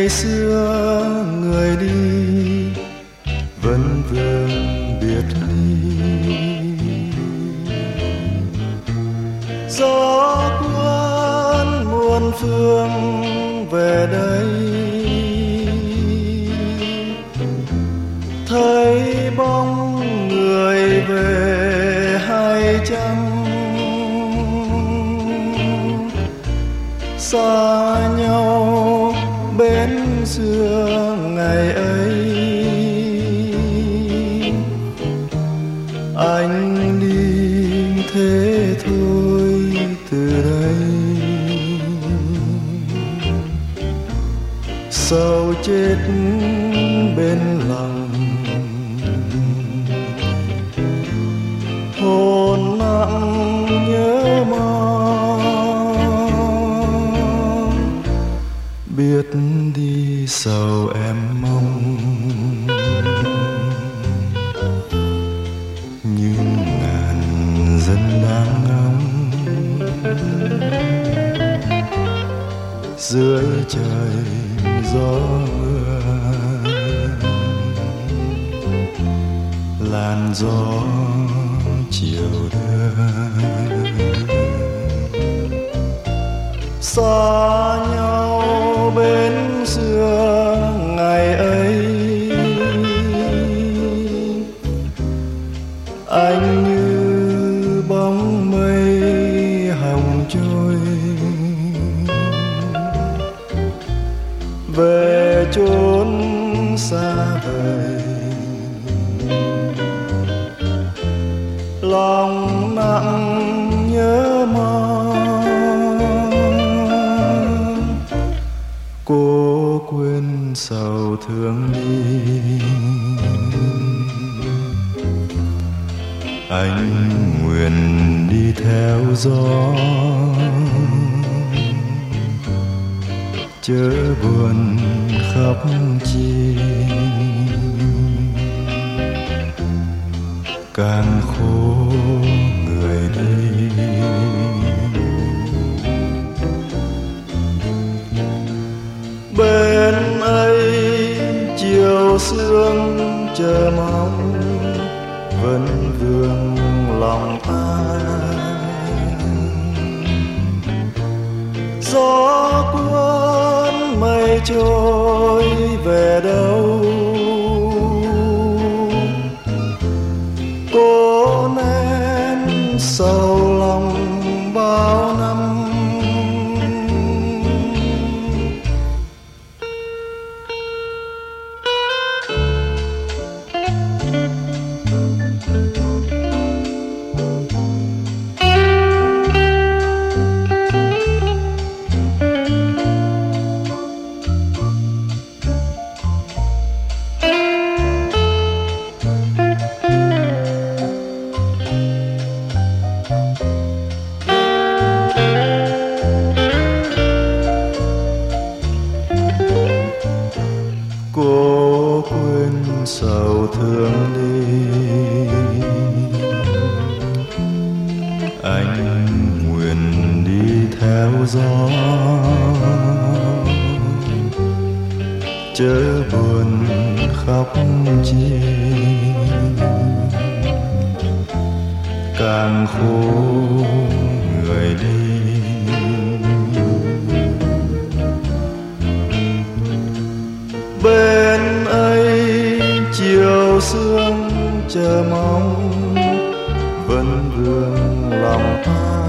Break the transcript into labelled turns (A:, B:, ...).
A: ngày xưa người đi vẫn vương biệt ly. Gió cuốn muôn phương về đây, thấy bóng người về hay chăng? Xa nhau bên xưa ngày ấy, anh đi thế thôi từ đây. Sầu chết bên lòng, hồn nặng nhớ mong, biết đi sầu em mong. Nhưng ngàn dân đang ngóng dưới trời gió mưa, làn gió chiều đưa. Xa nhau bên xưa ngày ấy, anh như bóng mây hồng trôi về chốn xa vời. Lòng nặng nhớ mong, cố quên sầu thương đi. Anh nguyện đi theo gió, chớ buồn khóc chi. Càng khổ người đi, bên ấy chiều sương chờ mong vẫn vương lòng ta. Gió cuốn mây trôi về đâu, cố nén sầu lòng bao năm. Cố quên sầu thương đi, anh nguyện đi theo gió, chớ buồn khóc chi. Càng khổ người đi, bên ấy chiều sương chờ mong vẫn vương lòng ta.